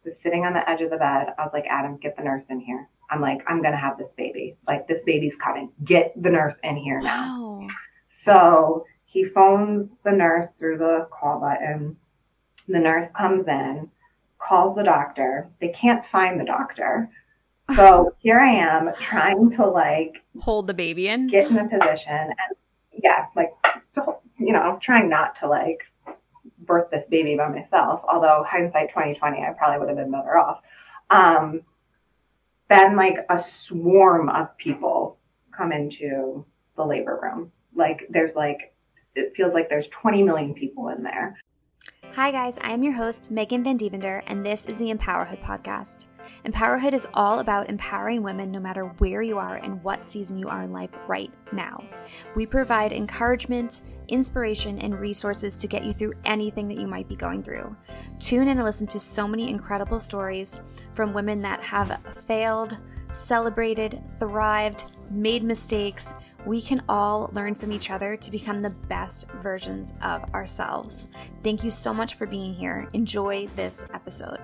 was sitting on the edge of the bed. I was like, Adam, get the nurse in here. I'm like, I'm going to have this baby. Like, this baby's coming. Get the nurse in here now. Wow. So he phones the nurse through the call button. The nurse comes in, calls the doctor. They can't find the doctor. So here I am trying to like hold the baby in, get in a position and like, trying not to like birth this baby by myself. Although hindsight 2020, I probably would have been better off. Then like a swarm of people come into the labor room. Like it feels like there's 20 million people in there. Hi guys, I am your host, Megan Van Dievender, and this is the Empowerhood podcast. Empowerhood is all about empowering women no matter where you are and what season you are in life right now. We provide encouragement, inspiration, and resources to get you through anything that you might be going through. Tune in and listen to so many incredible stories from women that have failed, celebrated, thrived, made mistakes. We can all learn from each other to become the best versions of ourselves. Thank you so much for being here. Enjoy this episode.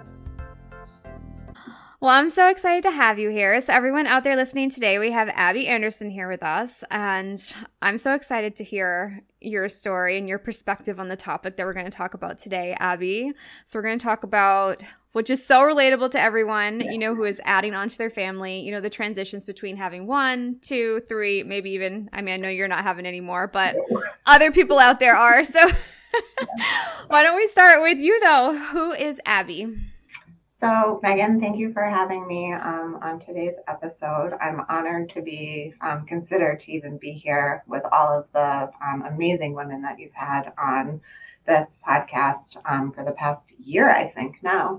Well, I'm so excited to have you here. So everyone out there listening today, we have Abby Anderson here with us, and I'm so excited to hear your story and your perspective on the topic that we're going to talk about today, Abby. So we're going to talk about, which is so relatable to everyone, who is adding on to their family, the transitions between having 1, 2, 3, maybe even, I know you're not having any more, but other people out there are. So why don't we start with you though? Who is Abby? So, Megan, thank you for having me on today's episode. I'm honored to be considered to even be here with all of the amazing women that you've had on this podcast for the past year, I think now.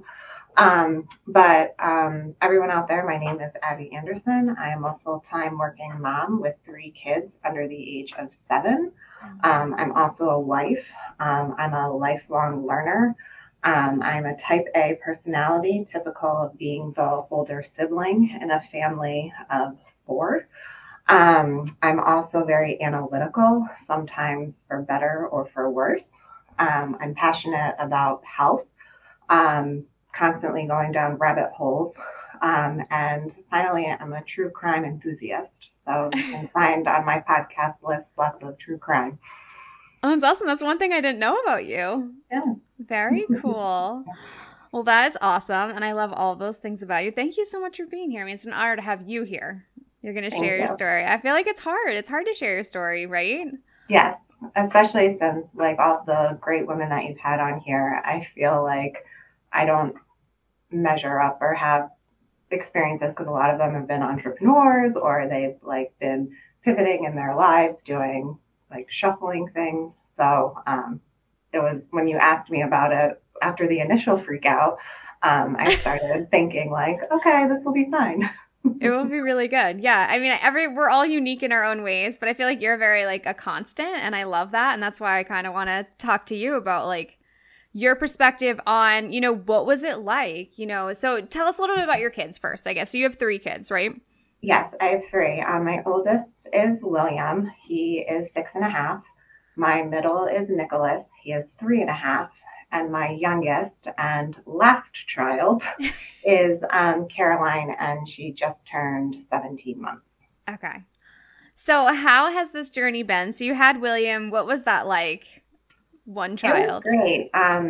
But everyone out there, my name is Abby Anderson. I am a full-time working mom with 3 kids under the age of 7. I'm also a wife. I'm a lifelong learner. I'm a type A personality, typical of being the older sibling in a family of 4. I'm also very analytical, sometimes for better or for worse. I'm passionate about health, constantly going down rabbit holes. And finally, I'm a true crime enthusiast. So you can find on my podcast list lots of true crime. Oh, that's awesome. That's one thing I didn't know about you. Yeah. Very cool. Well, that is awesome. And I love all those things about you. Thank you so much for being here. It's an honor to have you here. You're going to share your story. I feel like it's hard. It's hard to share your story, right? Yes, especially since like all the great women that you've had on here, I feel like I don't measure up or have experiences because a lot of them have been entrepreneurs or they've like been pivoting in their lives, doing like shuffling things. So it was when you asked me about it after the initial freak out, I started thinking like, okay, this will be fine. It will be really good. Yeah. We're all unique in our own ways, but I feel like you're very like a constant and I love that. And that's why I kind of want to talk to you about like your perspective on, what was it like, so tell us a little bit about your kids first, I guess. So you have 3 kids, right? Yes, I have 3. My oldest is William. He is 6.5. My middle is Nicholas. He is 3.5. And my youngest and last child is Caroline, and she just turned 17 months. Okay. So how has this journey been? So you had William. What was that like? One child. It was great.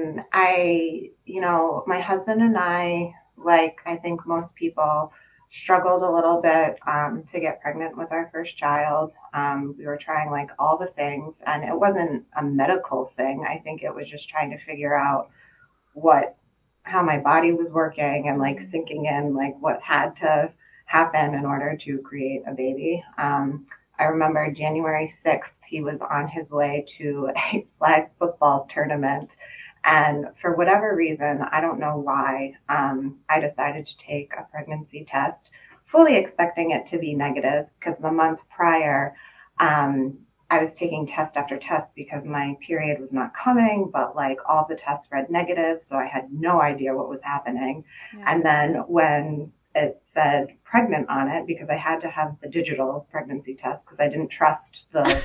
My husband and I, like I think most people, struggled a little bit to get pregnant with our first child. We were trying like all the things, and it wasn't a medical thing. I think it was just trying to figure out how my body was working and like sinking in like what had to happen in order to create a baby. I remember January 6th, he was on his way to a flag football tournament. And for whatever reason, I don't know why, I decided to take a pregnancy test, fully expecting it to be negative because the month prior, I was taking test after test because my period was not coming, but like all the tests read negative. So I had no idea what was happening. Yeah. And then when it said pregnant on it, because I had to have the digital pregnancy test because I didn't trust the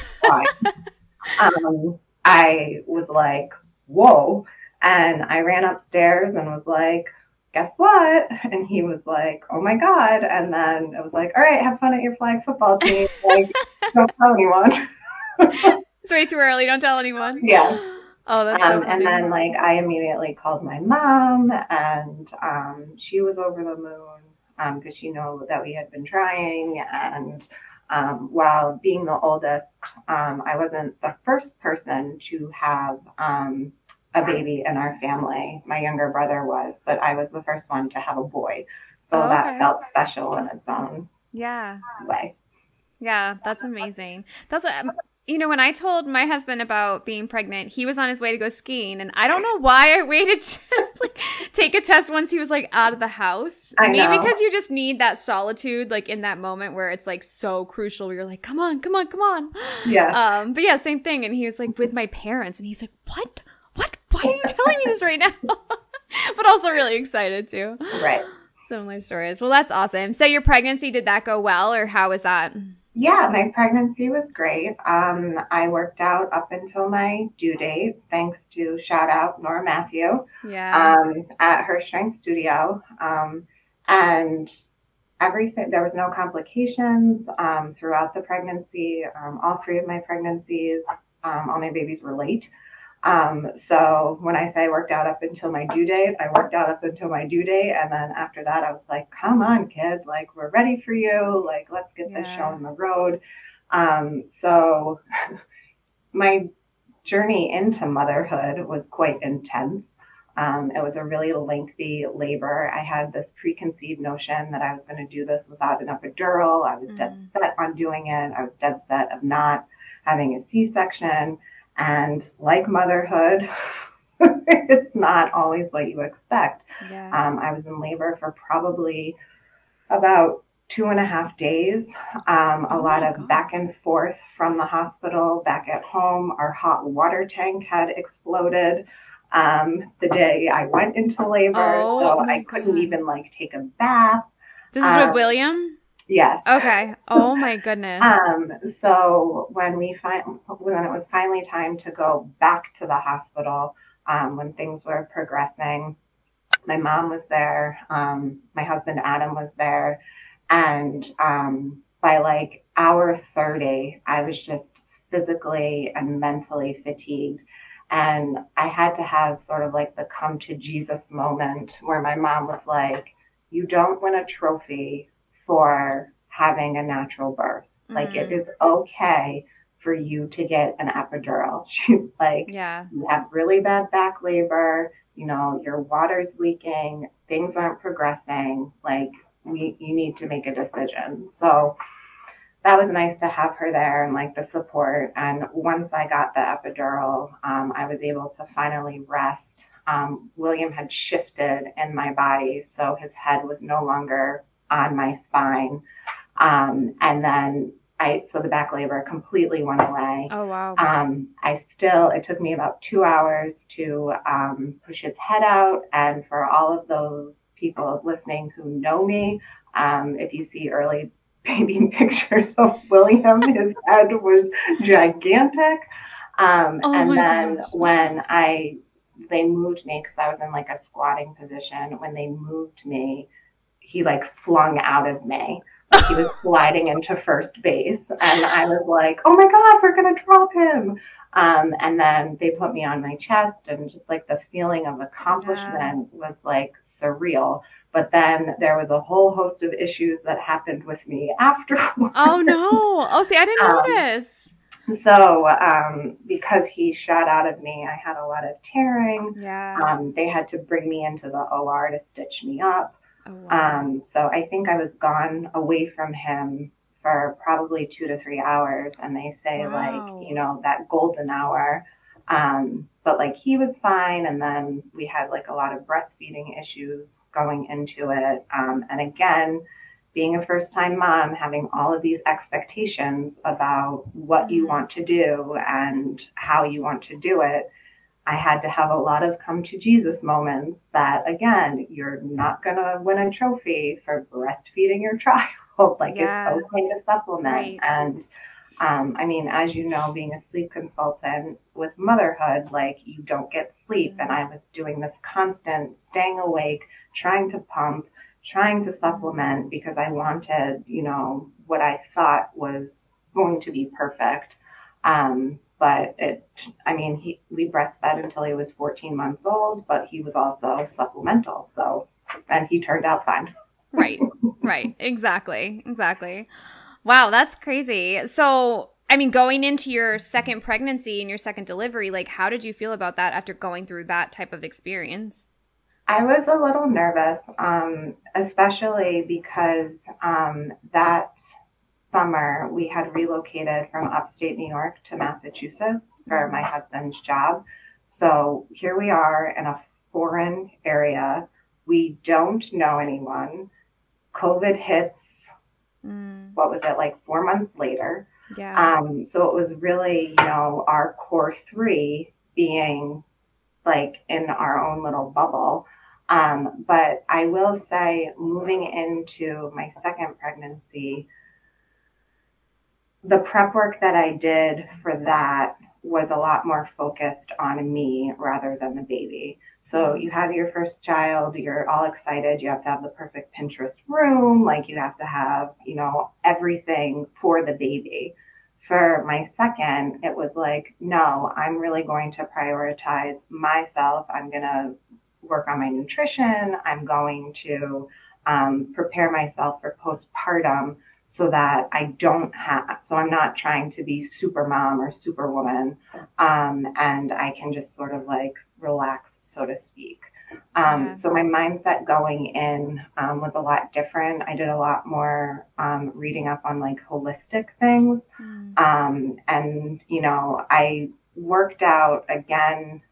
I was like, whoa. And I ran upstairs and was like, guess what? And he was like, oh my God. And then it was like, all right, have fun at your flag football team. Like, don't tell anyone. It's way too early. Don't tell anyone. Yeah. Oh, that's so And funny. then like I immediately called my mom, and she was over the moon because she knew that we had been trying. And while being the oldest, I wasn't the first person to have a baby in our family. My younger brother was, but I was the first one to have a boy. So that felt special in its own way. Yeah, that's amazing. That's when I told my husband about being pregnant, he was on his way to go skiing, and I don't know why I waited to take a test once he was out of the house. Maybe because you just need that solitude, in that moment where it's so crucial. Where you're like, come on, come on, come on. Yeah. But yeah, same thing. And he was with my parents, and he's like, what? Why are you telling me this right now? But also really excited too. Right. Similar stories. Well, that's awesome. So your pregnancy, did that go well, or how was that? Yeah, my pregnancy was great. I worked out up until my due date, thanks to shout out Nora Matthew at her strength studio. And everything, there was no complications throughout the pregnancy. All three of my pregnancies, all my babies were late. So when I say I worked out up until my due date, I worked out up until my due date. And then after that, I was like, come on, kids, we're ready for you. Let's get this show on the road. So my journey into motherhood was quite intense. It was a really lengthy labor. I had this preconceived notion that I was going to do this without an epidural. I was dead set on doing it. I was dead set of not having a C-section. And like motherhood, it's not always what you expect. Yeah. I was in labor for probably about 2.5 days. A lot of back and forth from the hospital back at home. Our hot water tank had exploded the day I went into labor. So I couldn't even take a bath. This is with William? Yes. Okay. Oh my goodness. So when it was finally time to go back to the hospital, when things were progressing, my mom was there. My husband Adam was there, and by hour 30, I was just physically and mentally fatigued. And I had to have sort of the come to Jesus moment where my mom was like, you don't win a trophy for having a natural birth. It is okay for you to get an epidural. She's like, you have really bad back labor, your water's leaking, things aren't progressing, you need to make a decision. So that was nice to have her there and the support. And once I got the epidural, I was able to finally rest. William had shifted in my body, so his head was no longer on my spine. And then so the back labor completely went away. Oh, wow. It took me about 2 hours to push his head out. And for all of those people listening who know me, if you see early baby pictures of William, his head was gigantic. And then gosh. When they moved me, because I was in a squatting position, when they moved me, he flung out of me. He was sliding into first base, and I was like, oh my God, we're going to drop him. And then they put me on my chest, and just the feeling of accomplishment was surreal. But then there was a whole host of issues that happened with me afterwards. Oh no. Oh, see, I didn't know this. So because he shot out of me, I had a lot of tearing. Yeah. They had to bring me into the OR to stitch me up. Oh, wow. So I think I was gone away from him for probably 2 to 3 hours. And they say that golden hour. But he was fine. And then we had a lot of breastfeeding issues going into it. And again, being a first-time mom, having all of these expectations about what you want to do and how you want to do it, I had to have a lot of come to Jesus moments that, again, you're not going to win a trophy for breastfeeding your child. It's okay to supplement. Right. And I mean, as you know, being a sleep consultant with motherhood, like you don't get sleep. And I was doing this constant staying awake, trying to pump, trying to supplement because I wanted, what I thought was going to be perfect. But we breastfed until he was 14 months old, but he was also supplemental. So, and he turned out fine. Right. Exactly. Wow, that's crazy. So, I mean, going into your second pregnancy and your second delivery, like, how did you feel about that after going through that type of experience? I was a little nervous, especially because that summer we had relocated from upstate New York to Massachusetts for my husband's job. So here we are in a foreign area. We don't know anyone. COVID hits, what was it, like 4 months later? Yeah. So it was really, our core three being like in our own little bubble. But I will say, moving into my second pregnancy, the prep work that I did for that was a lot more focused on me rather than the baby. So you have your first child, you're all excited, you have to have the perfect Pinterest room, like you have to have, everything for the baby. For my second, it was like, no, I'm really going to prioritize myself. I'm going to work on my nutrition. I'm going to prepare myself for postpartum so that so I'm not trying to be super mom or super woman. And I can just sort of like relax, so to speak. So my mindset going in was a lot different. I did a lot more reading up on like holistic things. And, I worked out again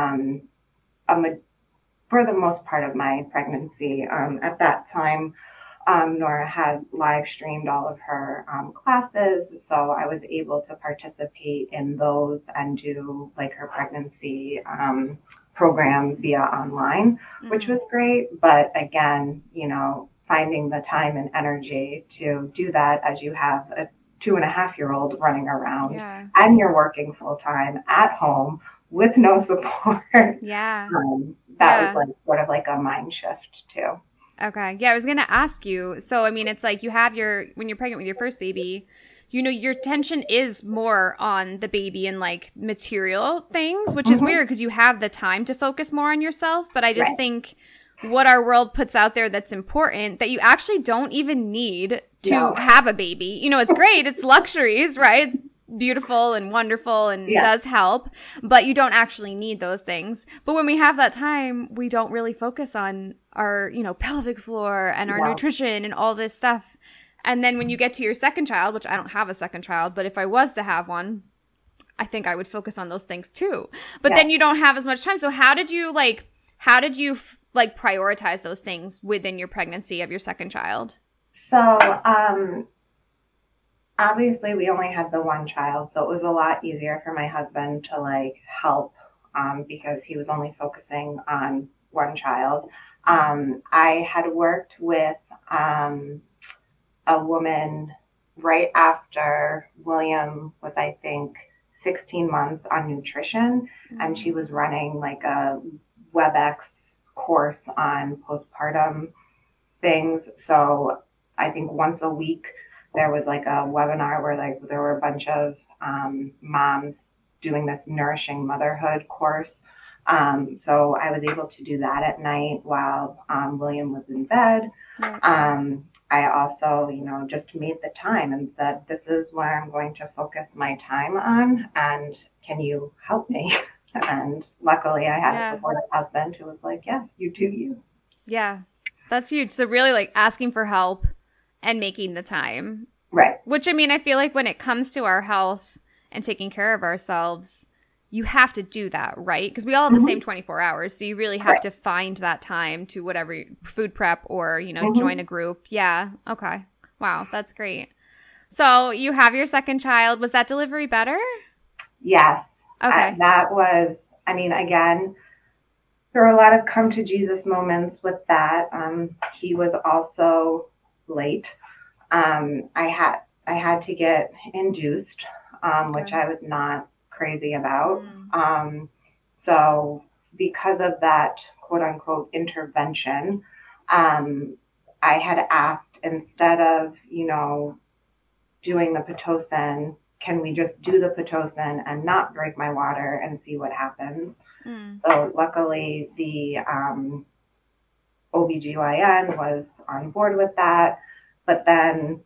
for the most part of my pregnancy. At that time, Nora had live streamed all of her classes, so I was able to participate in those and do like her pregnancy program via online, which was great. But again, finding the time and energy to do that as you have a 2.5-year-old running around and you're working full time at home with no support. That was like sort of like a mind shift too. Okay. Yeah, I was going to ask you. So, I mean, it's like when you're pregnant with your first baby, your attention is more on the baby and like material things, which is weird because you have the time to focus more on yourself. But I just think what our world puts out there that's important that you actually don't even need to have a baby. It's great. It's luxuries, right? It's beautiful and wonderful and does help, but you don't actually need those things. But when we have that time, we don't really focus on our, pelvic floor and our nutrition and all this stuff. And then when you get to your second child, which I don't have a second child, but if I was to have one, I think I would focus on those things too. But then you don't have as much time. So how did you prioritize those things within your pregnancy of your second child? So, obviously we only had the one child, so it was a lot easier for my husband to like help because he was only focusing on one child. I had worked with a woman right after William was, I think, 16 months on nutrition, and she was running like a WebEx course on postpartum things. So I think once a week there was like a webinar where like there were a bunch of moms doing this nourishing motherhood course. So I was able to do that at night while William was in bed. I also, just made the time and said, this is where I'm going to focus my time on, and can you help me? And luckily I had a supportive husband who was like, yeah, you do you. Yeah, that's huge. So really like asking for help and making the time. Right. Which, I mean, I feel like when it comes to our health and taking care of ourselves, you have to do that, right? Because we all have the same 24 hours. So you really have to find that time to whatever food prep or, join a group. Yeah. Okay. Wow. That's great. So you have your second child. Was that delivery better? Yes. Okay. That was, again, there were a lot of come to Jesus moments with that. He was also late. I had I had to get induced, which I was not crazy about. So because of that quote unquote intervention, I had asked, instead of, doing the Pitocin, can we just do the Pitocin and not break my water and see what happens? So luckily the OBGYN was on board with that. But then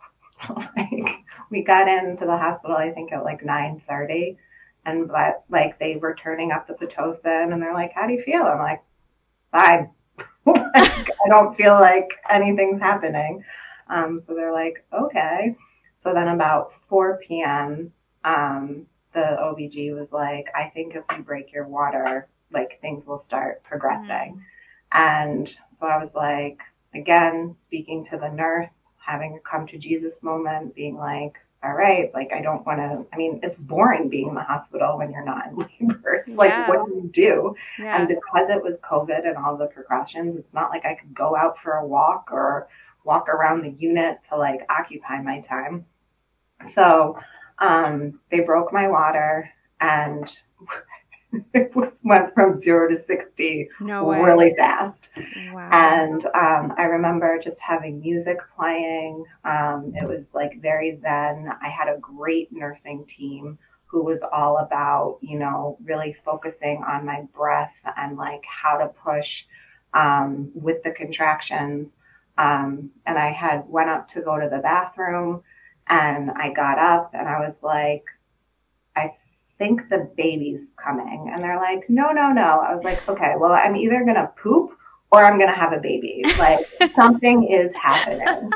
we got into the hospital, I think at 9:30, and they were turning up the Pitocin and they're like, how do you feel? I'm like, fine. I don't feel like anything's happening. So they're like, okay. So then about 4 p.m., the OBG was like, I think if you break your water, things will start progressing. And so I was like, again, speaking to the nurse, having a come to Jesus moment, being like, all right, I don't want to, it's boring being in the hospital when you're not in labor. It's what do you do? Yeah. And because it was COVID and all the precautions, it's not like I could go out for a walk or walk around the unit to occupy my time. So they broke my water, and it went from 0 to 60 really fast. Wow. And I remember just having music playing. It was very zen. I had a great nursing team who was all about, really focusing on my breath and how to push with the contractions. And I went up to go to the bathroom, and I got up and I was like, I think the baby's coming. And they're like, no. I was like, okay, well, I'm either going to poop or I'm going to have a baby. Something is happening.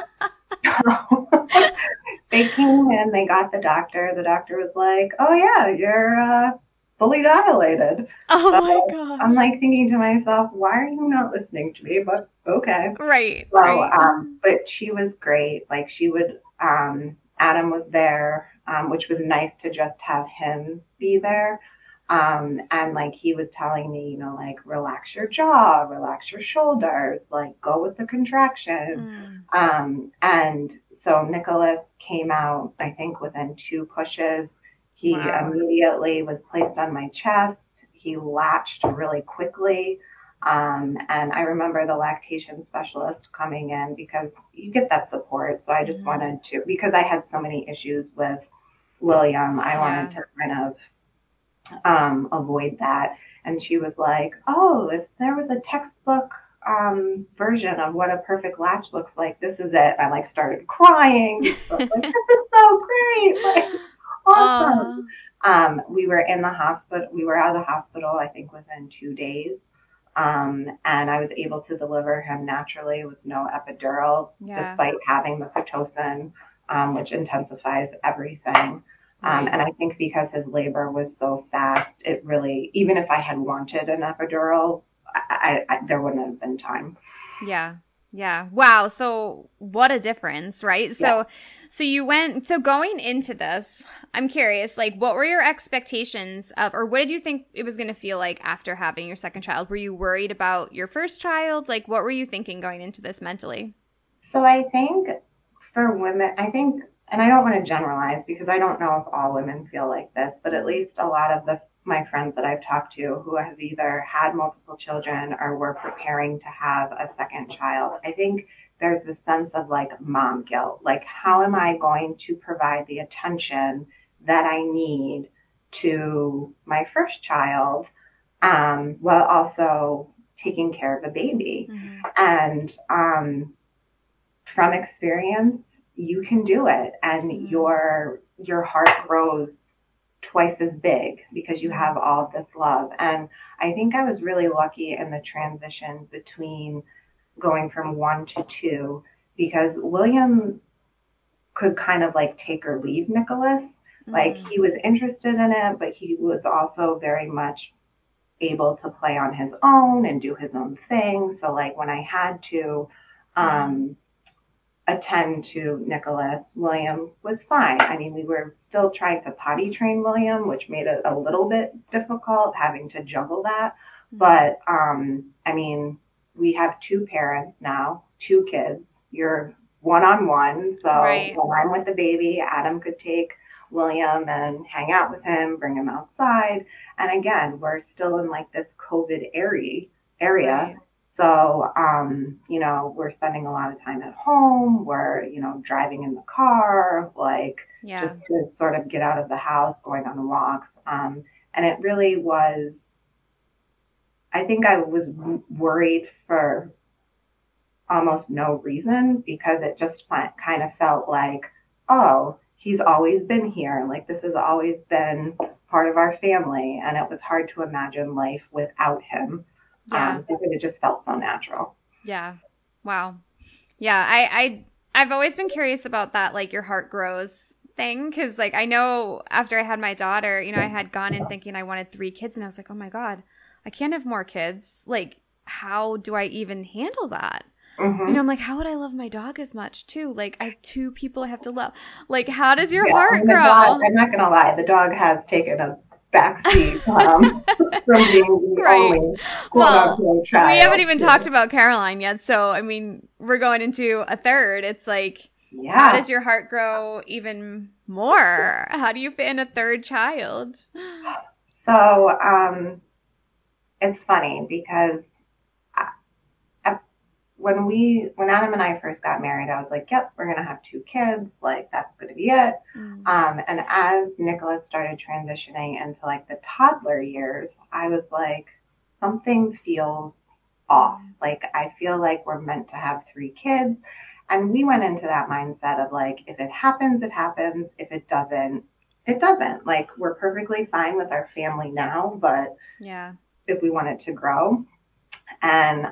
They came in, they got the doctor. The doctor was like, oh yeah, you're fully dilated. Oh my gosh. I'm thinking to myself, why are you not listening to me? But okay. Right. So, right. But she was great. she would, Adam was there, which was nice to just have him be there. And he was telling me, relax your jaw, relax your shoulders, go with the contraction. And so Nicholas came out, I think within 2 pushes. He immediately was placed on my chest. He latched really quickly. And I remember the lactation specialist coming in, because you get that support. So I just wanted to, because I had so many issues with William, I wanted to kind of avoid that. And she was like, oh, if there was a textbook version of what a perfect latch looks like, this is it. I started crying. So this is so great. Awesome. We were in the hospital. We were out of the hospital, I think within 2 days. And I was able to deliver him naturally with no epidural, despite having the Pitocin, which intensifies everything. And I think because his labor was so fast, it really, even if I had wanted an epidural, there wouldn't have been time. Yeah. Yeah. Wow. So what a difference, right? So going into this, I'm curious, what were your expectations of, or what did you think it was going to feel like after having your second child? Were you worried about your first child? What were you thinking going into this mentally? So I think for women, and I don't want to generalize because I don't know if all women feel like this, but at least a lot of my friends that I've talked to who have either had multiple children or were preparing to have a second child, I think there's this sense of mom guilt. How am I going to provide the attention that I need to my first child, while also taking care of a baby? And from experience, you can do it, and your heart grows twice as big because you have all of this love. And I think I was really lucky in the transition between going from 1 to 2, because William could kind of take or leave Nicholas. He was interested in it, but he was also very much able to play on his own and do his own thing. So when I had to attend to Nicholas, William was fine. We were still trying to potty train William, which made it a little bit difficult having to juggle that. But we have 2 parents now, 2 kids. You're one-on-one. So Right. when I'm with the baby, Adam could take William and hang out with him, bring him outside. And again, we're still in like this COVID area. Right. So, we're spending a lot of time at home. We're, driving in the car, like Yeah. just to sort of get out of the house, going on walks. And it really was, I think I was worried for almost no reason because it just kind of felt like, oh, he's always been here. Like this has always been part of our family. And it was hard to imagine life without him because it just felt so natural. Yeah. Wow. Yeah. I've always been curious about that, like your heart grows thing. Cause like, I know after I had my daughter, I had gone in thinking I wanted 3 kids and I was like, oh my God, I can't have more kids. Like, how do I even handle that? Mm-hmm. I'm like, how would I love my dog as much too? Like I have 2 people I have to love. Like, how does your heart grow? I'm not going to lie. The dog has taken a backseat from being the only quote-unquote child. We haven't even talked about Caroline yet. So, I mean, we're going into a third. It's like, how does your heart grow even more? How do you fit in a third child? So, it's funny because when Adam and I first got married, I was like, yep, we're going to have 2 kids. Like, that's going to be it. And as Nicholas started transitioning into like the toddler years, I was like, something feels off. Like, I feel like we're meant to have 3 kids. And we went into that mindset of like, if it happens, it happens. If it doesn't, it doesn't. Like, we're perfectly fine with our family now, but if we want it to grow. And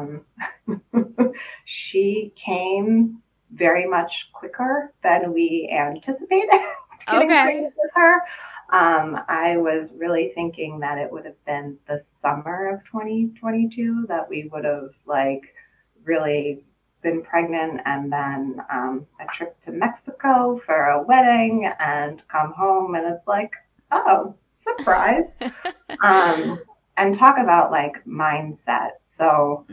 she came very much quicker than we anticipated getting pregnant with her. I was really thinking that it would have been the summer of 2022 that we would have like really been pregnant, and then a trip to Mexico for a wedding and come home and it's like, oh, surprise. And talk about like mindset. So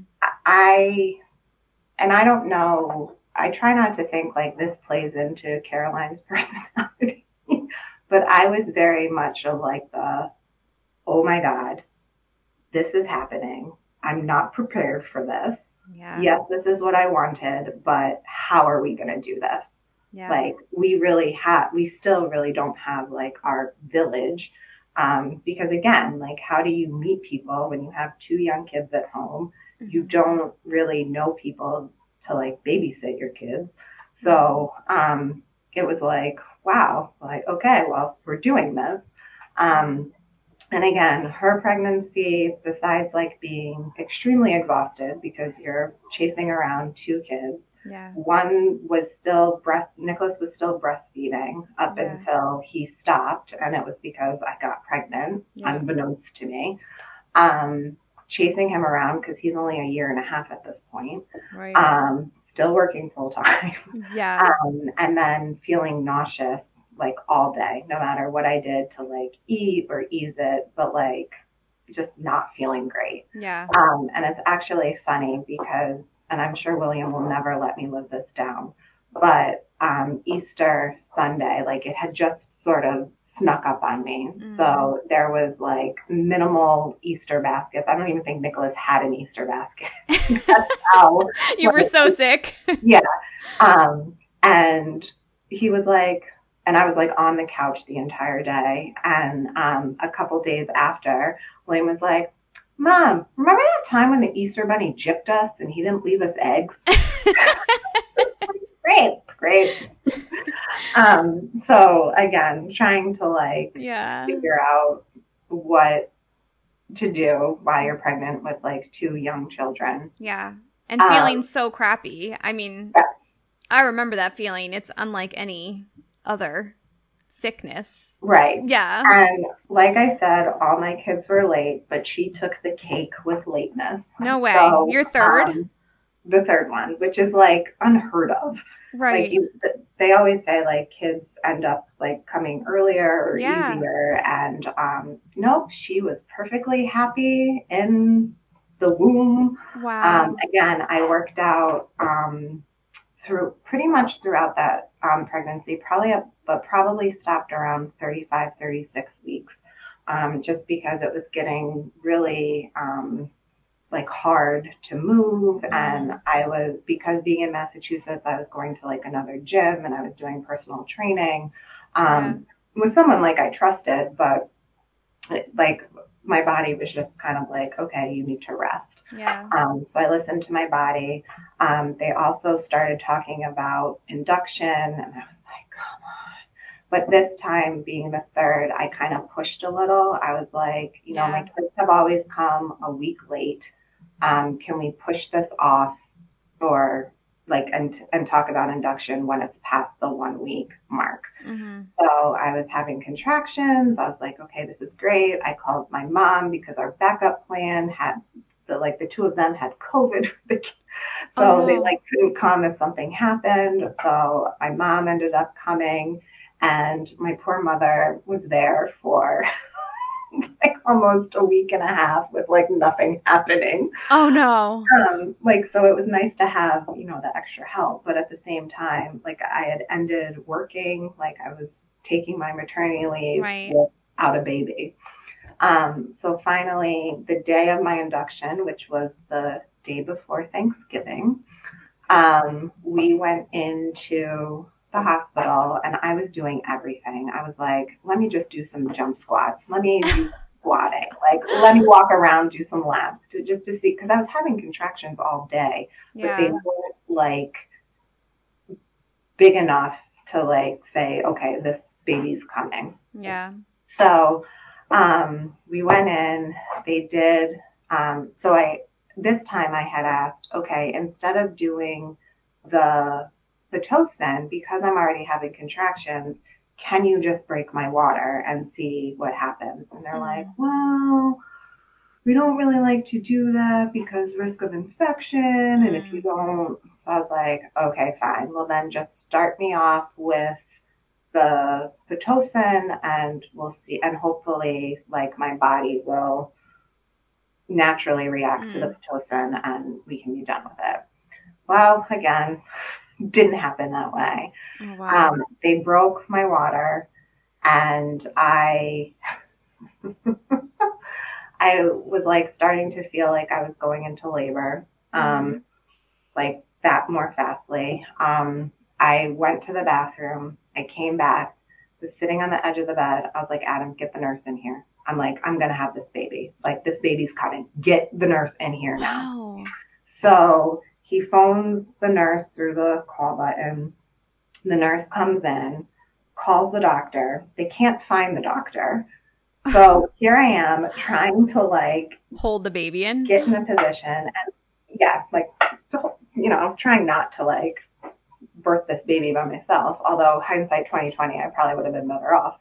I don't know, I try not to think like this plays into Caroline's personality, but I was very much of like oh my God, this is happening. I'm not prepared for this. Yeah. Yes, this is what I wanted, but how are we going to do this? Yeah. Like we still really don't have like our village. Because again, like how do you meet people when you have 2 young kids at home? You don't really know people to like babysit your kids. So it was like, wow, like, okay, well, we're doing this. And again, her pregnancy, besides like being extremely exhausted because you're chasing around 2 kids, one was still Nicholas was still breastfeeding up until he stopped. And it was because I got pregnant, unbeknownst to me. Chasing him around because he's only 1.5 years at this point. Right. Still working full time. Yeah. And then feeling nauseous like all day, no matter what I did to like eat or ease it, but like just not feeling great. Yeah. And it's actually funny because, and I'm sure William will never let me live this down, but Easter Sunday, like it had just sort of snuck up on me. So there was like minimal Easter baskets. I don't even think Nicholas had an Easter basket. That's how you were so sick. Yeah. And he was like, and I was like on the couch the entire day. And a couple days after, William was like, Mom, remember that time when the Easter Bunny gypped us and he didn't leave us eggs? Great. So again, trying to like figure out what to do while you're pregnant with like 2 young children. Yeah. And feeling so crappy. I mean, I remember that feeling. It's unlike any other sickness. Right. Yeah. And like I said, all my kids were late, but she took the cake with lateness. No way. So, your third? The third one, which is like unheard of. Right. Like they always say like kids end up like coming earlier or easier. And nope, she was perfectly happy in the womb. Wow. Again, I worked out pretty much throughout that pregnancy, probably stopped around 35, 36 weeks, just because it was getting really like hard to move. And because being in Massachusetts, I was going to like another gym and I was doing personal training with someone like I trusted, but like my body was just kind of like, okay, you need to rest. Yeah. So I listened to my body. They also started talking about induction, and I was like, come on. But this time, being the third, I kind of pushed a little. I was like, you know, my kids have always come a week late. Can we push this off or like and talk about induction when it's past the 1 week mark? So I was having contractions. I was like, okay, this is great. I called my mom because our backup plan had the two of them had COVID. So they like couldn't come if something happened. So my mom ended up coming, and my poor mother was there for like almost a week and a half with like nothing happening. Oh no. So it was nice to have, you know, the extra help, but at the same time, like I had ended working, like I was taking my maternity leave without a baby. So finally, the day of my induction, which was the day before Thanksgiving, we went into the hospital and I was doing everything. I was like, let me just do some jump squats. Let me do squatting. Like, let me walk around, do some laps to see, because I was having contractions all day, but they weren't like big enough to like say, okay, this baby's coming. Yeah. So we went in, they did. This time I had asked, okay, instead of doing the Pitocin, because I'm already having contractions, can you just break my water and see what happens? And they're like, well, we don't really like to do that because risk of infection. And if you don't, so I was like, okay, fine. Well, then just start me off with the Pitocin and we'll see. And hopefully like my body will naturally react to the Pitocin and we can be done with it. Well, again, didn't happen that way. Oh, wow. They broke my water and I was like starting to feel like I was going into labor, like that more fastly. I went to the bathroom. I came back, was sitting on the edge of the bed. I was like, Adam, get the nurse in here. I'm like, I'm going to have this baby. Like, this baby's coming. Get the nurse in here now. Wow. So he phones the nurse through the call button. The nurse comes in, calls the doctor. They can't find the doctor. So here I am trying to like hold the baby in, get in a position and trying not to like birth this baby by myself. Although hindsight 2020, I probably would have been better off.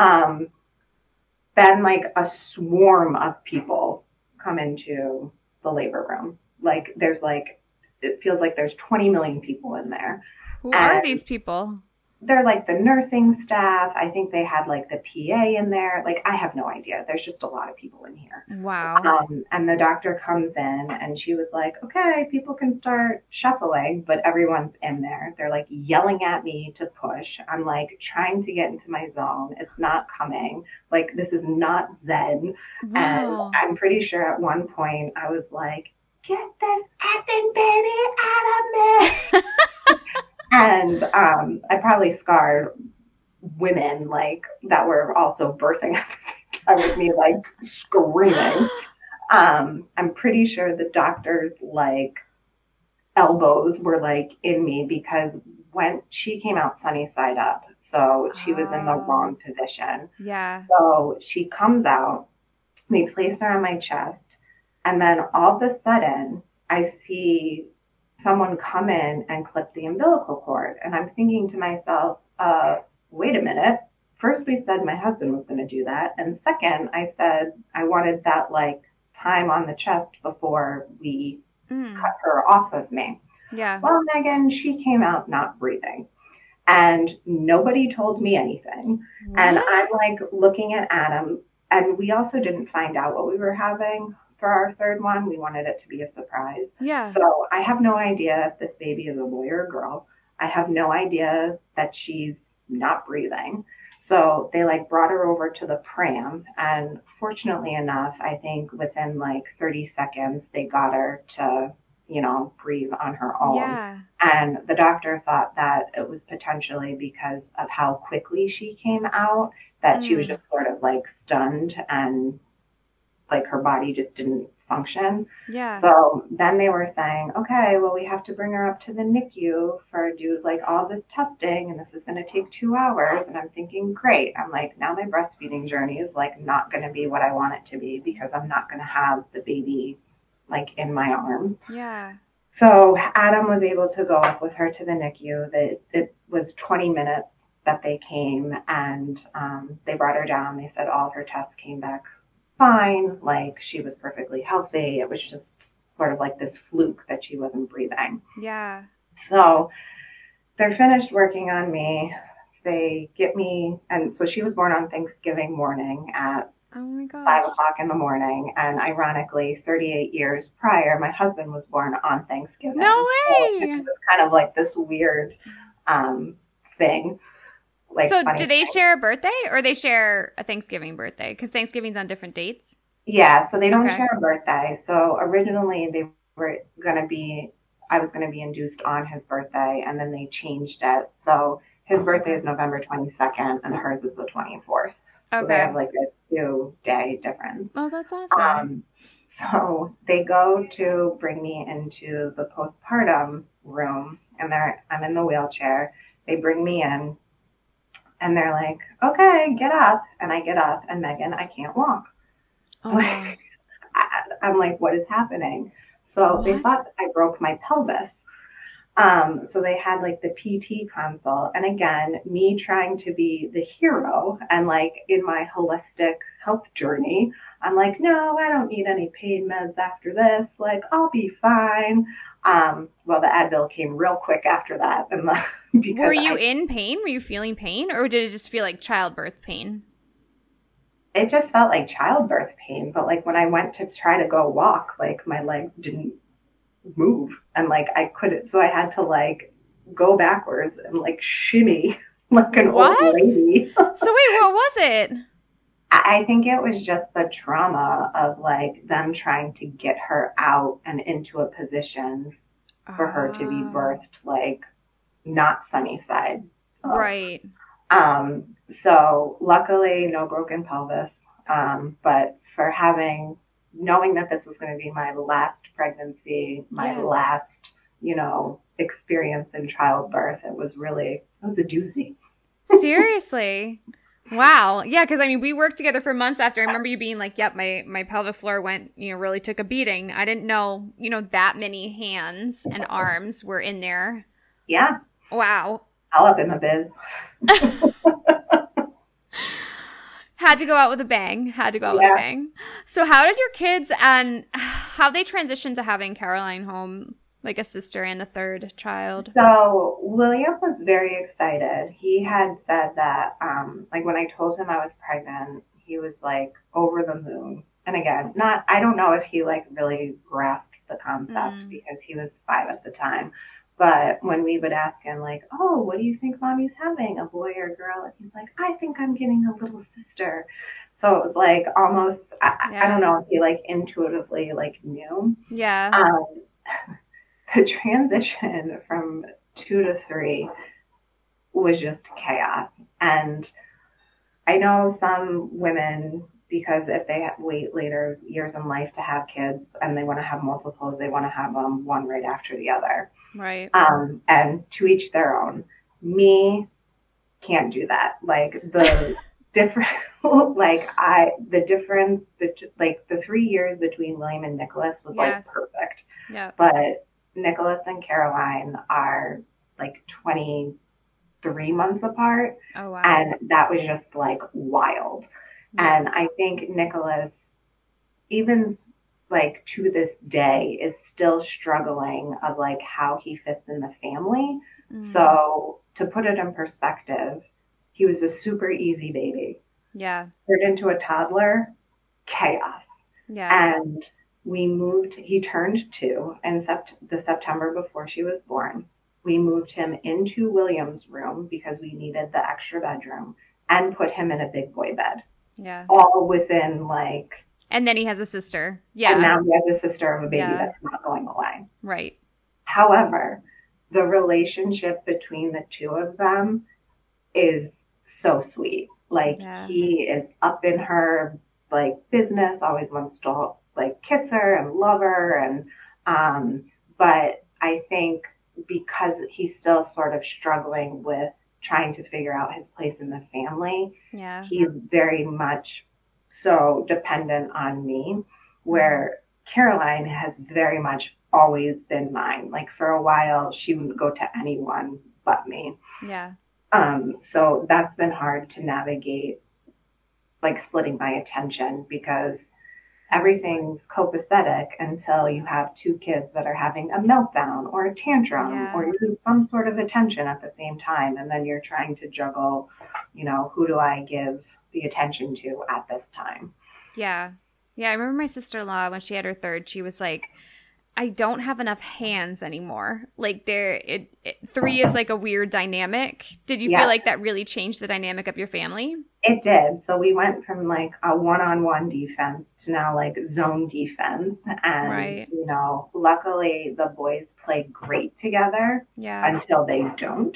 Then like a swarm of people come into the labor room. Like it feels like there's 20 million people in there. Who are these people? They're like the nursing staff. I think they had like the PA in there. Like, I have no idea. There's just a lot of people in here. Wow. And the doctor comes in and she was like, okay, people can start shuffling, but everyone's in there. They're like yelling at me to push. I'm like trying to get into my zone. It's not coming. Like, this is not Zen. Wow. And I'm pretty sure at one point I was like, get this effing baby out of me. And I probably scarred women like that were also birthing at the same time with me, like screaming. I'm pretty sure the doctor's like elbows were like in me because when she came out sunny side up, so she was in the wrong position. Yeah. So she comes out, they place her on my chest, and then all of a sudden I see someone come in and clip the umbilical cord. And I'm thinking to myself, wait a minute. First, we said my husband was going to do that. And second, I said I wanted that like time on the chest before we cut her off of me. Yeah. Well, Megan, she came out not breathing. And nobody told me anything. What? And I'm like looking at Adam. And we also didn't find out what we were having. for our third one. We wanted it to be a surprise. Yeah. So I have no idea if this baby is a boy or a girl. I have no idea that she's not breathing. So they like brought her over to the pram, and fortunately enough, I think within like 30 seconds, they got her to, breathe on her own. Yeah. And the doctor thought that it was potentially because of how quickly she came out, that she was just sort of like stunned and like her body just didn't function. Yeah. So then they were saying, okay, well, we have to bring her up to the NICU do like all this testing, and this is going to take 2 hours. And I'm thinking, great. I'm like, now my breastfeeding journey is like not going to be what I want it to be, because I'm not going to have the baby like in my arms. Yeah. So Adam was able to go up with her to the NICU. It was 20 minutes that they came, and they brought her down. They said all of her tests came back fine, like she was perfectly healthy. It was just sort of like this fluke that she wasn't breathing. Yeah. So they're finished working on me. They get me, and so she was born on Thanksgiving morning at Oh my gosh. 5 o'clock in the morning. And ironically, 38 years prior, my husband was born on Thanksgiving. No way. So it was kind of like this weird thing. Like, so do they share a birthday, or they share a Thanksgiving birthday? Because Thanksgiving's on different dates. Yeah, so they don't share a birthday. So originally they were I was going to be induced on his birthday, and then they changed it. So his birthday is November 22nd, and hers is the 24th. So they have like a 2-day difference. Oh, that's awesome. So they go to bring me into the postpartum room, and I'm in the wheelchair. They bring me in, and they're like, okay, get up. And I get up, and Megan, I can't walk. Oh. I'm like, what is happening? So they thought I broke my pelvis. So they had like the PT consult. And again, me trying to be the hero and like in my holistic health journey, I'm like, no, I don't need any pain meds after this. Like, I'll be fine. Well, the Advil came real quick after that. And were you in pain? Were you feeling pain, or did it just feel like childbirth pain? It just felt like childbirth pain. But like when I went to try to go walk, like my legs didn't move, and like I couldn't. So I had to like go backwards and like shimmy like an old lady. So wait, what was it? I think it was just the trauma of like them trying to get her out and into a position for her to be birthed, like not sunny side. Right. So luckily no broken pelvis. But for knowing that this was going to be my last pregnancy, my last, experience in childbirth, it was a doozy. Seriously. Wow. Yeah, because I mean, we worked together for months after. I remember you being like, yep, my pelvic floor went, really took a beating. I didn't know, that many hands and arms were in there. Yeah. Wow. All up in the biz. Had to go out with a bang. So how did your kids and how they transitioned to having Caroline home, like a sister and a third child? So William was very excited. He had said that, like when I told him I was pregnant, he was like over the moon. And again, I don't know if he like really grasped the concept because he was 5 at the time. But when we would ask him, like, oh, what do you think mommy's having, a boy or a girl? And he's like, I think I'm getting a little sister. So it was like almost, I don't know if he like intuitively like knew. Yeah. The transition from 2 to 3 was just chaos. And I know some women, because if they wait later years in life to have kids and they want to have multiples, they want to have them one right after the other. Right. And to each their own. Me, can't do that. Like the difference, the difference, like the 3 years between William and Nicholas was like perfect. Yeah. But Nicholas and Caroline are like 23 months apart. Oh, wow. And that was just like wild. Yeah. And I think Nicholas, even like to this day, is still struggling of like how he fits in the family. So to put it in perspective, he was a super easy baby. Yeah. Turned into a toddler, chaos. Yeah. And he turned 2 in the September before she was born. We moved him into William's room because we needed the extra bedroom and put him in a big boy bed. Yeah. All within like. And then he has a sister. Yeah. And now he has a sister of a baby that's not going away. Right. However, the relationship between the two of them is so sweet. Like he is up in her like business, always wants to like kiss her and love her. And, but I think because he's still sort of struggling with trying to figure out his place in the family, he's very much so dependent on me, where Caroline has very much always been mine. Like for a while, she wouldn't go to anyone but me. Yeah. So that's been hard to navigate, like splitting my attention, because everything's copacetic until you have 2 kids that are having a meltdown or a tantrum or you need some sort of attention at the same time. And then you're trying to juggle, you know, who do I give the attention to at this time? Yeah. Yeah. I remember my sister-in-law, when she had her 3rd, she was like, I don't have enough hands anymore. Like 3 is like a weird dynamic. Did you feel like that really changed the dynamic of your family? It did. So we went from like a one-on-one defense to now like zone defense. And, you know, luckily the boys play great together until they don't.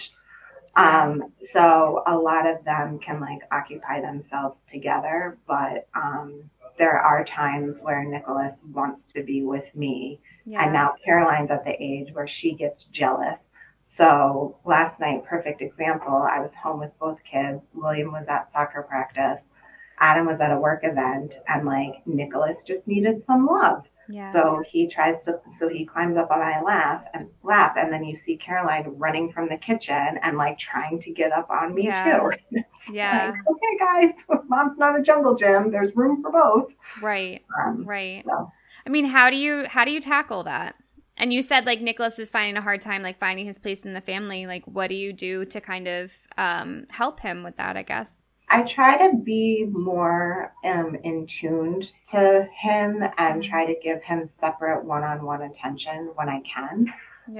So a lot of them can like occupy themselves together, but there are times where Nicholas wants to be with me. And now Caroline's at the age where she gets jealous. So last night, perfect example, I was home with both kids. William was at soccer practice. Adam was at a work event, and like Nicholas just needed some love. So he climbs up on my lap, and then you see Caroline running from the kitchen and like trying to get up on me too. Like, okay, guys, mom's not a jungle gym. There's room for both. Right. Right. So. I mean, how do you tackle that? And you said like Nicholas is finding a hard time like finding his place in the family. Like, what do you do to kind of help him with that, I guess? I try to be more in tuned to him and try to give him separate one-on-one attention when I can.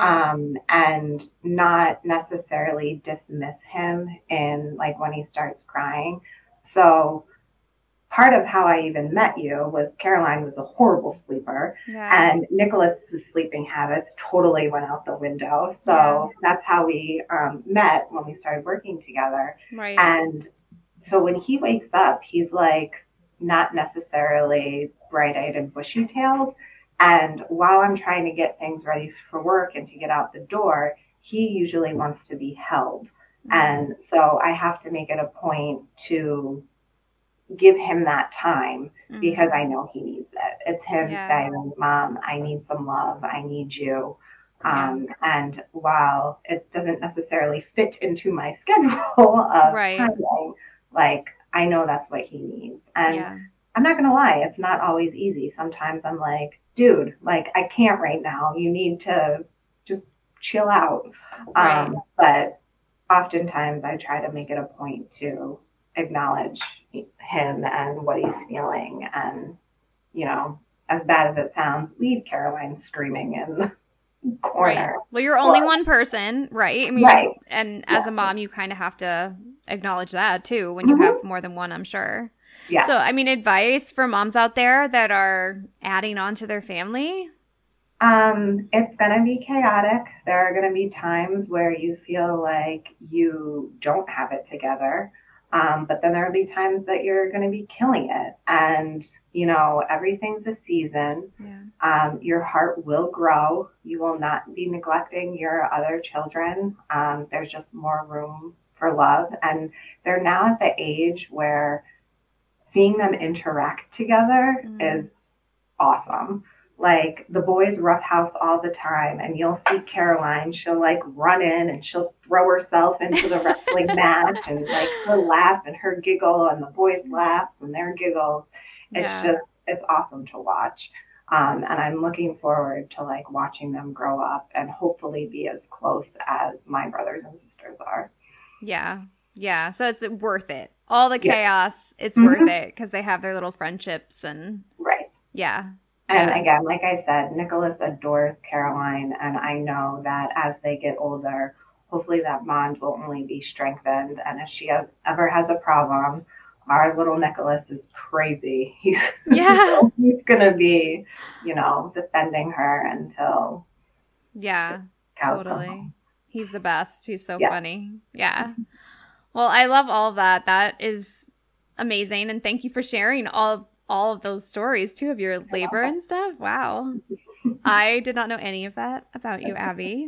And not necessarily dismiss him in like when he starts crying. So part of how I even met you was Caroline was a horrible sleeper, and Nicholas's sleeping habits totally went out the window. So that's how we met when we started working together. And so when he wakes up, he's like not necessarily bright-eyed and bushy-tailed. And while I'm trying to get things ready for work and to get out the door, he usually wants to be held. And so I have to make it a point to give him that time because I know he needs it. It's him saying, Mom, I need some love. I need you. And while it doesn't necessarily fit into my schedule of timing, like I know that's what he needs. And I'm not going to lie, it's not always easy. Sometimes I'm like, dude, like I can't right now. You need to just chill out. But oftentimes I try to make it a point to acknowledge him and what he's feeling. And, you know, as bad as it sounds, leave Caroline screaming in the corner. Well, you're only one person, right? I mean, and as a mom, you kind of have to acknowledge that too when you have more than one, I'm sure. So, I mean, advice for moms out there that are adding on to their family? It's going to be chaotic. There are going to be times where you feel like you don't have it together. But then there will be times that you're going to be killing it. And, you know, everything's a season. Your heart will grow. You will not be neglecting your other children. There's just more room for love. And they're now at the age where seeing them interact together is awesome. Like the boys roughhouse all the time, and you'll see Caroline, she'll like run in and she'll throw herself into the wrestling match, and like her laugh and her giggle and the boys' laughs and their giggles. It's awesome to watch. And I'm looking forward to like watching them grow up and hopefully be as close as my brothers and sisters are. Yeah. So it's worth it. All the chaos, it's worth it because they have their little friendships and And Yeah. again, like I said, Nicholas adores Caroline, and I know that as they get older, hopefully that bond will only be strengthened. And if she ever has a problem, our little Nicholas is crazy. Yeah. He's gonna be, defending her until Yeah. cows come Totally. home. He's the best. He's so Yeah. funny. Yeah. Well, I love all of that. That is amazing, and thank you for sharing all of those stories too of your labor and stuff. Wow. I did not know any of that about you, Abby.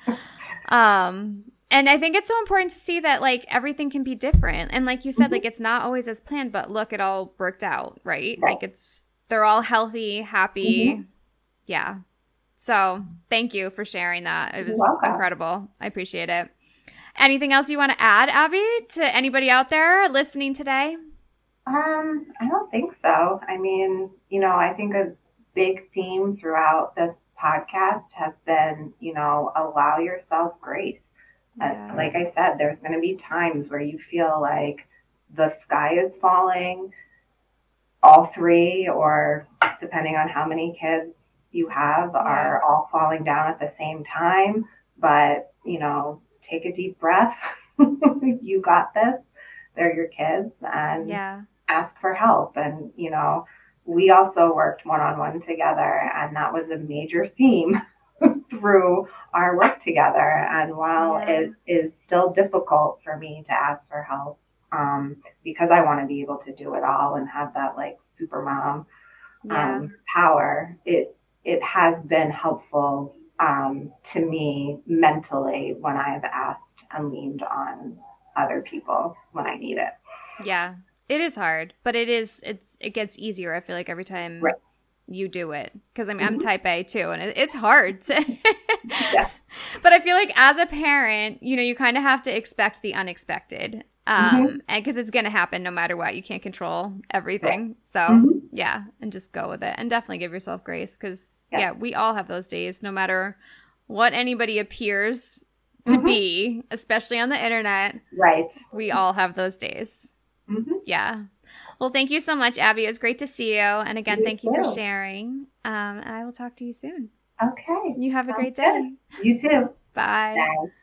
And I think it's so important to see that like everything can be different. And like you said, Mhm. like it's not always as planned, but look, it all worked out, right? Right. Like they're all healthy, happy. Mhm. Yeah. So thank you for sharing that. It You're was welcome. incredible. I appreciate it. Anything else you want to add, Abby, to anybody out there listening today? I don't think so. I mean, I think a big theme throughout this podcast has been, allow yourself grace. Yeah. Like I said, there's going to be times where you feel like the sky is falling, all three, or depending on how many kids you have, Yeah. are all falling down at the same time. But, take a deep breath. You got this. They're your kids, and Yeah. ask for help. And, we also worked one on one together, and that was a major theme through our work together. And while Yeah. it is still difficult for me to ask for help, because I want to be able to do it all and have that like super mom Yeah. power, it has been helpful to me mentally when I've asked and leaned on other people when I need it. Yeah. It is hard, but it gets easier. I feel like every time Right. you do it, because I'm Mhm. type A too, and it's hard to. Yeah. But I feel like as a parent, you kind of have to expect the unexpected, Mhm. and because it's gonna happen no matter what. You can't control everything, so Mhm. yeah, and just go with it, and definitely give yourself grace, because Yeah. yeah, we all have those days, no matter what anybody appears to Mhm. be, especially on the internet. Right. We all have those days. Mhm. Yeah. Well, thank you so much, Abby. It was great to see you. And again, You thank you for too. sharing. And I will talk to you soon. Okay. You have a Sounds great good. day. You too. Bye. Bye.